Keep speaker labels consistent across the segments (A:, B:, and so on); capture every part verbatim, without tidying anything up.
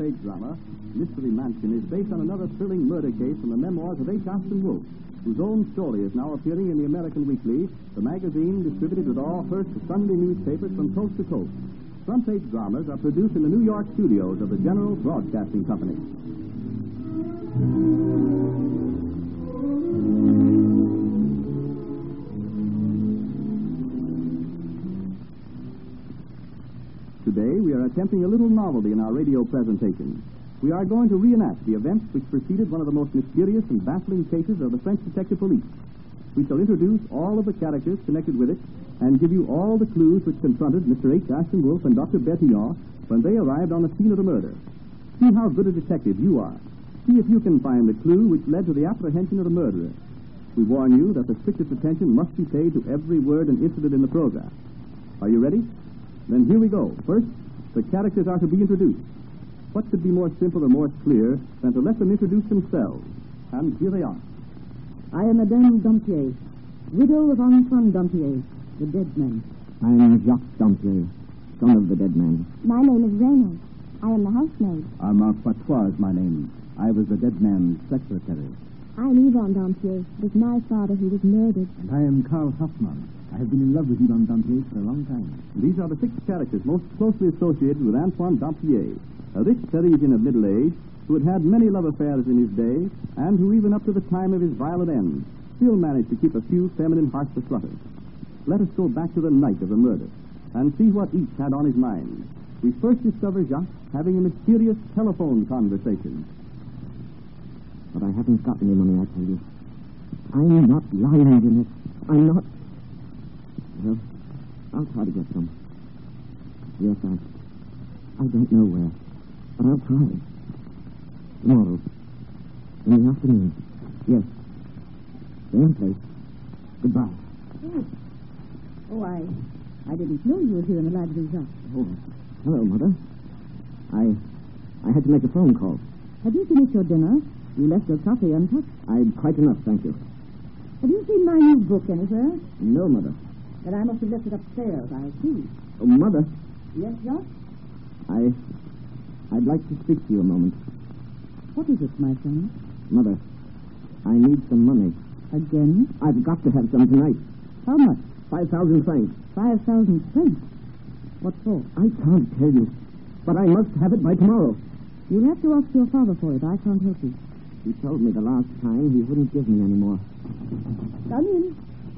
A: front-page drama, Mystery Mansion, is based on another thrilling murder case from the memoirs of H. Austin Wolfe, whose own story is now appearing in the American Weekly, the magazine distributed with all Hearst Sunday newspapers from coast to coast. Front-page dramas are produced in the New York studios of the General Broadcasting Company. Today, we are attempting a little novelty in our radio presentation. We are going to reenact the events which preceded one of the most mysterious and baffling cases of the French detective police. We shall introduce all of the characters connected with it and give you all the clues which confronted Mister H. Austin Wolfe and Doctor Bertillon when they arrived on the scene of the murder. See how good a detective you are. See if you can find the clue which led to the apprehension of the murderer. We warn you that the strictest attention must be paid to every word and incident in the program. Are you ready? Then here we go. First, the characters are to be introduced. What could be more simple or more clear than to let them introduce themselves? And here they are.
B: I am Madame Dampier, widow of Antoine Dampier, the dead man.
C: I am Jacques Dampier, son of the dead man.
D: My name is Reynolds. I am the housemaid.
E: Armand Patois is my name. I was the dead man's secretary.
D: I'm Yvonne Dampier. It was my father who was murdered.
E: And I am Karl Hoffmann. I have been in love with Yvonne Dampier for a long time.
A: These are the six characters most closely associated with Antoine Dampier, a rich Parisian of middle age who had had many love affairs in his day and who, even up to the time of his violent end, still managed to keep a few feminine hearts aflutter. Let us go back to the night of the murder and see what each had on his mind. We first discover Jacques having a mysterious telephone conversation.
C: But I haven't got any money, I tell you. I'm not lying, Jeanette. I'm not. Well, I'll try to get some. Yes, I... I don't know where, but I'll try. Tomorrow. In the afternoon. Yes. Same place. Goodbye.
B: Oh, oh I... I didn't know you were here in the library, Jacques.
C: Oh, hello, Mother. I... I had to make a phone call.
B: Have you finished your dinner? You left your coffee untouched.
C: I'd quite enough, thank you.
B: Have you seen my new book anywhere?
C: No, Mother.
B: Then I must have left it upstairs, I see.
C: Oh, Mother.
B: Yes, Jacques?
C: I... I'd like to speak to you a moment.
B: What is it, my son?
C: Mother, I need some money.
B: Again?
C: I've got to have some tonight.
B: How much?
C: Five thousand francs.
B: Five thousand francs? What for?
C: I can't tell you, but I must have it by tomorrow.
B: You'll have to ask your father for it. I can't help you.
C: He told me the last time he wouldn't give me any more.
B: Come in.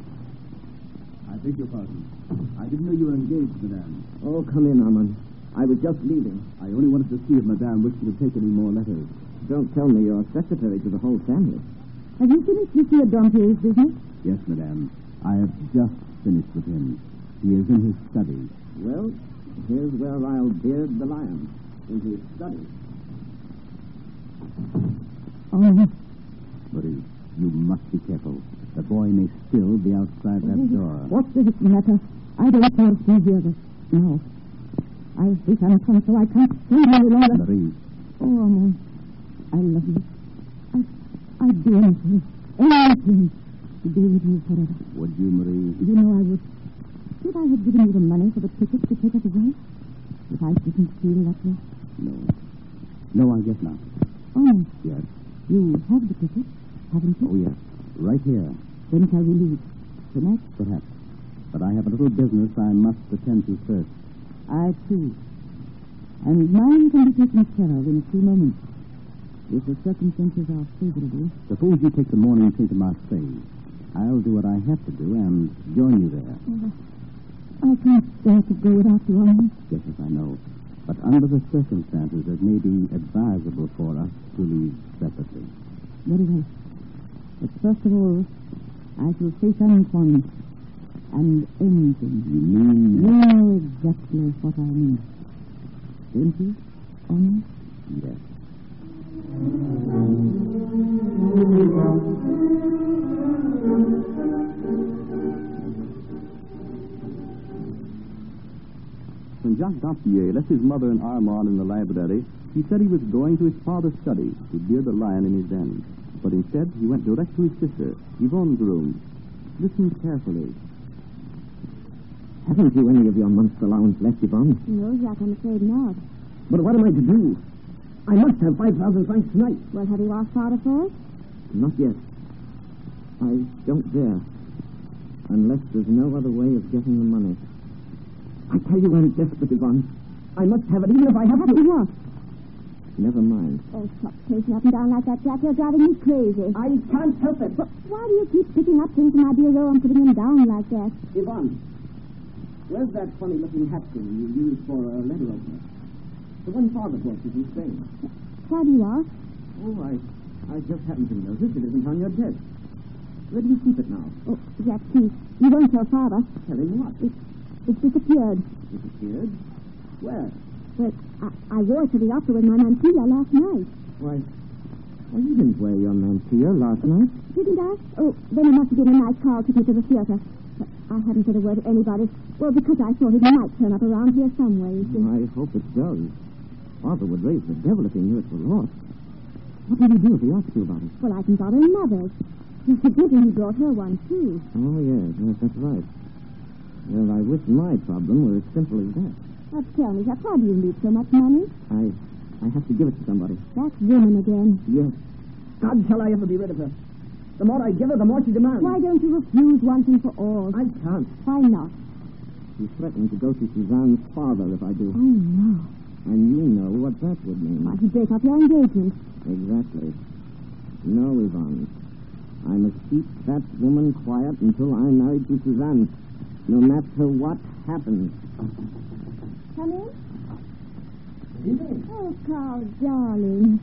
E: I beg your pardon. I didn't know you were engaged, madame.
C: Oh, come in, Armand. I was just leaving.
E: I only wanted to see if madame wished to take any more letters.
C: Don't tell me you're secretary to the whole family.
B: Have you finished Monsieur Dampier's business?
E: Yes, madame. I have just finished with him. He is in his study.
C: Well, here's where I'll beard the lion. In his study.
B: Oh.
E: Marie, you must be careful. The boy may still be outside that
B: oh,
E: door.
B: What does it matter? I don't care if he's here. No. I hate Anton, so I can't see him any longer.
E: Marie.
B: Oh, Armand. I love you. I, I'd do anything. Anything to be with you forever.
E: Would you, Marie?
B: You know I would. If I had given you the money for the ticket to take us away? If I didn't feel that way?
E: No. No, I guess not.
B: Oh.
E: Yes.
B: You have the ticket, haven't you?
E: Oh, yes. Right here.
B: When shall we leave? Tonight?
E: Perhaps. But I have a little business I must attend to first.
B: I too. And mine can be taken care of in a few moments. If the circumstances are favorable.
E: Suppose you take the morning train to Marseille. I'll do what I have to do and join you there.
B: Oh, I can't bear to go without you, Armand.
E: Yes, yes, I know. But under the circumstances, it may be advisable for us to leave separately.
B: Very well. But first of all, I shall face Antoine and anything.
E: You mean...
B: You know exactly what I mean. Don't you, Armand?
E: Yes.
A: When Jacques Dampier left his mother and Armand in the library, he said he was going to his father's study to beard the lion in his den. But instead, he went direct to his sister, Yvonne's room. Listen carefully.
C: Haven't you any of your month's allowance left, Yvonne?
D: No, Jacques, I'm afraid not.
C: But what am I to do? I must have five thousand francs tonight.
D: Well, have you asked Father for it?
C: Not yet. I don't dare. Unless there's no other way of getting the money. I tell you I'm desperate, Yvonne. I must have it, even if I have to.
D: What?
C: Never mind.
D: Oh, stop pacing up and down like that, Jack. You're driving me crazy.
C: I can't help it.
D: But why do you keep picking up things from my bureau and putting them down like that?
C: Yvonne, where's that funny-looking hatpin you used for a letter opener? The one Father bought you from Spain.
D: Why do you ask?
C: Oh, I, I just happened to notice it isn't on your desk. Where do you keep it now?
D: Oh, Jack, please. You won't tell Father.
C: Tell him what?
D: It, it disappeared.
C: Disappeared? Where?
D: Well, I, I wore it to the opera with my mantilla last night.
C: Why, well, you didn't wear your mantilla last night.
D: Didn't I? Oh, then it must have been a night Carl took me to the theater. But I haven't said a word to anybody. Well, because I thought it might turn up around here somewhere, you see.
C: I hope it does. Father would raise the devil if he knew it were lost. What will you do if he asks you about it?
D: Well, I can borrow Mother's. It's a good thing he brought her one, too.
C: Oh, yes, yes, that's right. Well, I wish my problem were as simple as that.
D: Now, tell me, Jack, why do you need so much money?
C: I I have to give it to somebody.
D: That woman again.
C: Yes. God, shall I ever be rid of her? The more I give her, the more she demands.
D: Why don't you refuse once and for all?
C: I can't.
D: Why not?
C: She threatened to go to Suzanne's father if I do.
D: Oh, no.
C: And you know what that would mean.
D: Why, he'd break up your engagement.
C: Exactly. No, Yvonne. I must keep that woman quiet until I'm married to Suzanne, no matter what happens.
D: Come in. Oh, Carl, darling.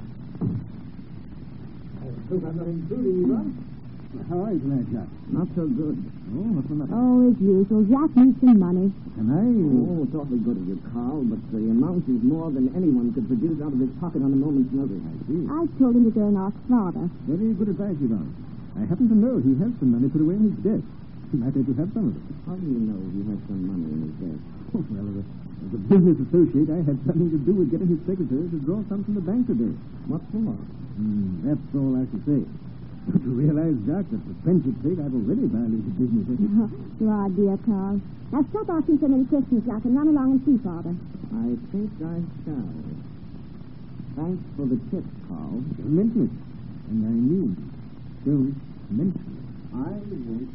A: I hope I'm not intruding, Yvonne. How are you tonight, Jack?
C: Not so good.
A: Oh, what's the matter?
D: Oh, as usual. Jack needs some money.
A: Can I?
C: Oh, it's awfully good of you, Carl, but the amount is more than anyone could produce out of his pocket on a moment's notice.
A: I see.
D: I told him to go and ask Father.
A: Very good advice, Yvonne. I happen to know he has some money put away in his desk. He might let you have some of it.
C: How do you know he has some money in his desk?
A: Oh, well, as a, as a business associate, I had something to do with getting his secretary to draw some from the bank today.
C: What for?
A: Hmm, that's all I should say. Don't you realize, Jack, that for friendship's sake, I've already violated business ethics?
D: You are, dear Carl. Now stop asking so many questions, Jack, and run along and see Father.
C: I think I shall. Thanks for the tip, Carl.
A: Don't mention it. And I mean, don't mention it.
C: I won't.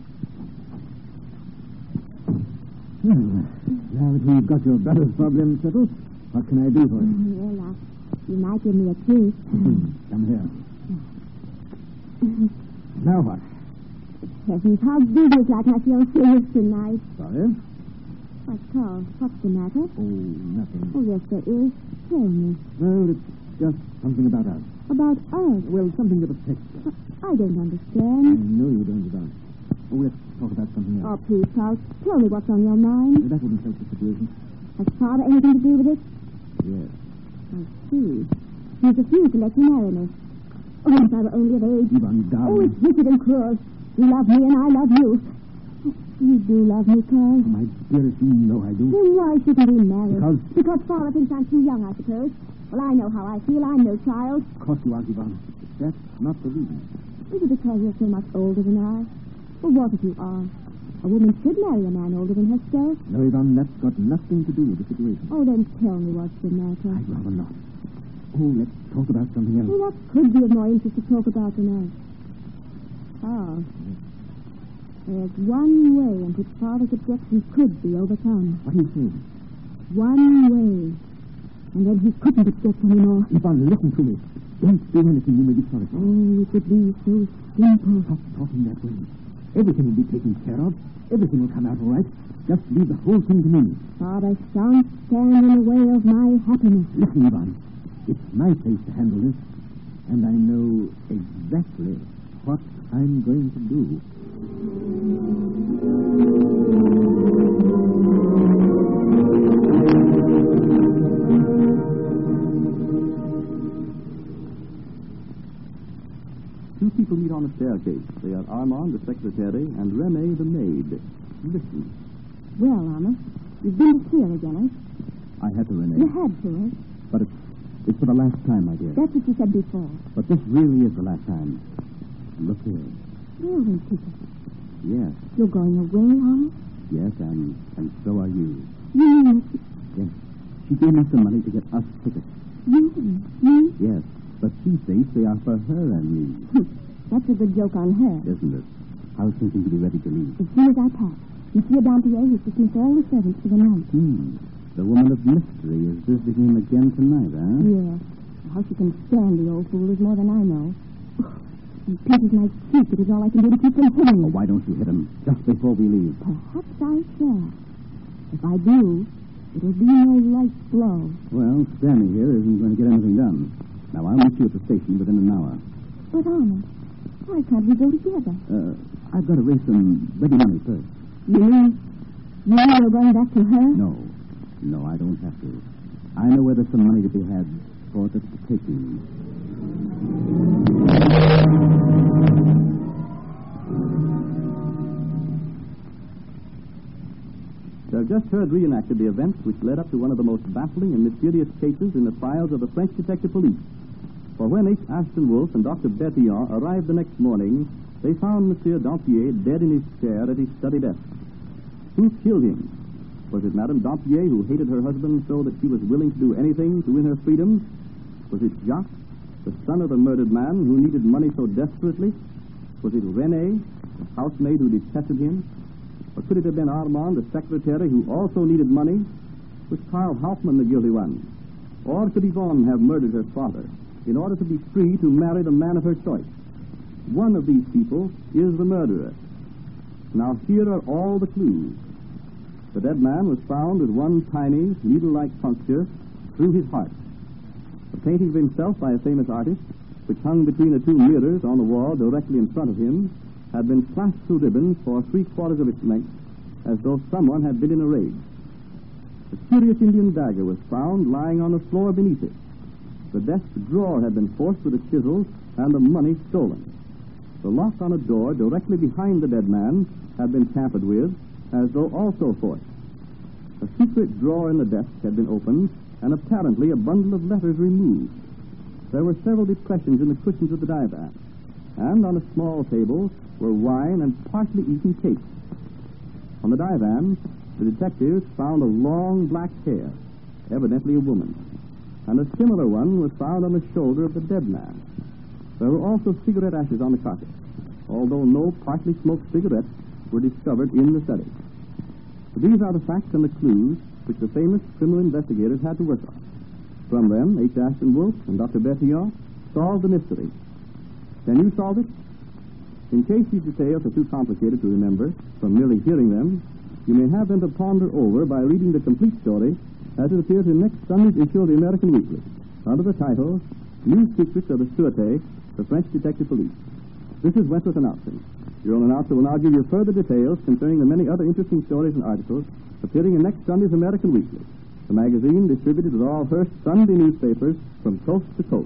A: Well, now that we've got your brother's problem settled, what can I do for you?
D: Well, uh, you might give me a kiss.
A: Come here. Now what?
D: Heavens, how business like I feel serious tonight.
A: Sorry?
D: Why, Carl, what's the matter?
A: Oh, nothing.
D: Oh, yes, there is. Tell me.
A: Well, it's just something about us.
D: About us?
A: Well, something that affects us.
D: I don't
A: I
D: understand.
A: know you don't, Yvonne. Oh, let's talk about something else.
D: Oh, please, Carl, tell me what's on your mind.
A: That wouldn't help the situation.
D: Has Father anything to do with it?
A: Yes.
D: I see. He's refused to let you marry me. Oh, if I were only of age.
A: Yvonne,
D: Oh,
A: darling.
D: it's wicked and cruel. You love me and I love you. Oh, you do love me, Carl.
A: My dearest, you know I do.
D: Then why shouldn't we marry?
A: Because...
D: Because Father thinks I'm too young, I suppose. Well, I know how I feel. I'm no child.
A: Of course you are, Yvonne. That's not the reason.
D: Is it because you're so much older than I? Well, what if you are? A woman should marry a man older than herself.
A: No, Yvonne, that's got nothing to do with the situation.
D: Oh, then tell me what's the matter.
A: I'd rather not. Oh, let's talk about something else.
D: Well, what could be of more interest to talk about tonight? Oh. There's one way in which Father's objections could be overcome.
A: What are you saying?
D: One way. And then he couldn't object anymore.
A: Yvonne, listen to me. Don't do anything you may be sorry for.
D: Oh, it would be so simple.
A: Stop talking that way. Everything will be taken care of. Everything will come out all right. Just leave the whole thing to me.
D: Father shan't stand in the way of my happiness.
A: Listen, Yvonne. It's my place to handle this. And I know exactly what I'm going to do.
F: Two people meet on a staircase. They are Armand, the secretary, and Renee, the maid. Listen.
D: Well, Armand, you've been to see her again, eh?
A: I had to, Renee.
D: You had to, eh?
A: But it's, it's for the last time, my dear.
D: That's what you said before.
A: But this really is the last time. Look here.
D: Railway ticket.
A: Yes,
D: You're going away, Armand?
A: yes, and, and so are you.
D: You mean
A: Yes. She gave me some money to get us tickets.
D: You? Me?
E: Yes, but she thinks they are for her and me.
D: That's a good joke on her.
E: Isn't it? I was thinking to be ready to leave.
D: As soon as I pass, Monsieur Dampier has dismissed all the servants for the night.
E: Hmm. The woman of mystery is visiting him again tonight, huh?
D: Yes. How she can stand the old fool is more than I know. He pinches my cheek. It is all I can do to keep from hitting him.
E: Oh, why don't you hit him just before we leave?
D: Perhaps I shall. If I do, it'll be no light blow.
E: Well, standing here isn't going to get anything done. Now, I'll meet you at the station within an hour.
D: But, Armand, why can't we go together?
E: Uh, I've got to raise some ready money first.
D: You mean, you mean you're going back to her?
E: No. No, I don't have to. I know where there's some money to be had for the taking.
A: You have just heard reenacted the events which led up to one of the most baffling and mysterious cases in the files of the French detective police. For when H. Ashton Wolf and Doctor Bertillon arrived the next morning, they found Monsieur Dampier dead in his chair at his study desk. Who killed him? Was it Madame Dampier, who hated her husband so that she was willing to do anything to win her freedom? Was it Jacques, the son of the murdered man, who needed money so desperately? Was it René, the housemaid who detested him? Or could it have been Armand, the secretary, who also needed money? Was Karl Hauptmann the guilty one? Or could Yvonne have murdered her father in order to be free to marry the man of her choice? One of these people is the murderer. Now here are all the clues. The dead man was found with one tiny, needle-like puncture through his heart. A painting of himself by a famous artist, which hung between the two mirrors on the wall directly in front of him, had been slashed to ribbons for three-quarters of its length, as though someone had been in a rage. A curious Indian dagger was found lying on the floor beneath it. The desk drawer had been forced with a chisel and the money stolen. The lock on a door directly behind the dead man had been tampered with, as though also forced. A secret drawer in the desk had been opened, and apparently a bundle of letters removed. There were several depressions in the cushions of the divan, and on a small table were wine and partially eaten cake. On the divan, the detectives found a long black hair, evidently a woman, and a similar one was found on the shoulder of the dead man. There were also cigarette ashes on the carpet, although no partly smoked cigarettes were discovered in the study. These are the facts and the clues which the famous criminal investigators had to work on. From them, H. Ashton Wolf and Doctor Bertillon solved the mystery. Can you solve it? In case these details are too complicated to remember from merely hearing them, you may have them to ponder over by reading the complete story as it appears in next Sunday's issue of the American Weekly, under the title, New Secrets of the Sûreté, the French Detective Police. This is Wentworth Announcing. Your own announcer will now give you further details concerning the many other interesting stories and articles appearing in next Sunday's American Weekly, the magazine distributed with all Hearst Sunday newspapers from coast to coast.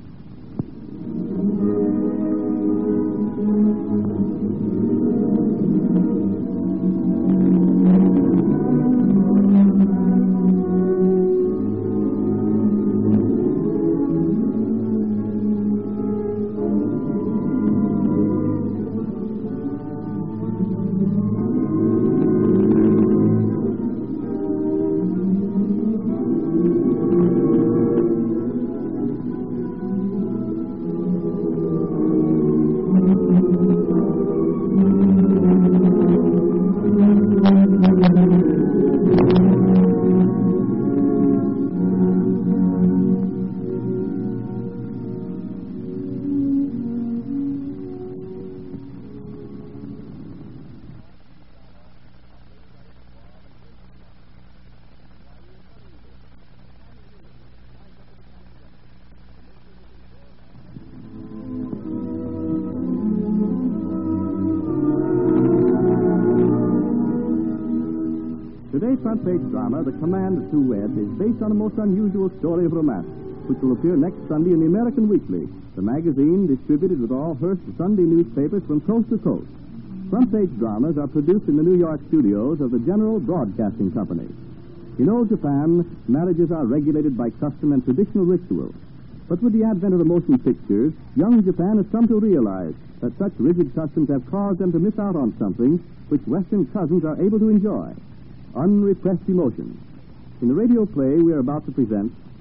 A: Today's front-page drama, The Command to Wed, is based on a most unusual story of romance, which will appear next Sunday in the American Weekly, the magazine distributed with all Hearst Sunday newspapers from coast to coast. Front-page dramas are produced in the New York studios of the General Broadcasting Company. In old Japan, marriages are regulated by custom and traditional rituals. But with the advent of the motion pictures, young Japan has come to realize that such rigid customs have caused them to miss out on something which Western cousins are able to enjoy: unrepressed emotions. In the radio play we are about to present,